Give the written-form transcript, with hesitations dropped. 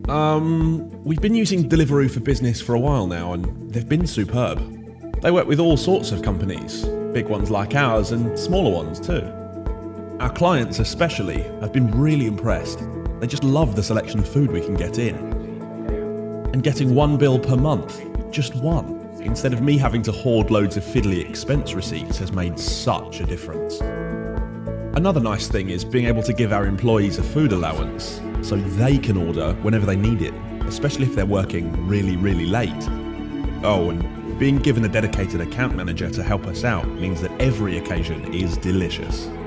We've been using Deliveroo for Business for a while now, and they've been superb. They work with all sorts of companies, big ones like ours and smaller ones too. Our clients especially have been really impressed. They just love the selection of food we can get in. And getting one bill per month, just one, instead of me having to hoard loads of fiddly expense receipts, has made such a difference. Another nice thing is being able to give our employees a food allowance so they can order whenever they need it, especially if they're working really, really late. Oh, and being given a dedicated account manager to help us out means that every occasion is delicious.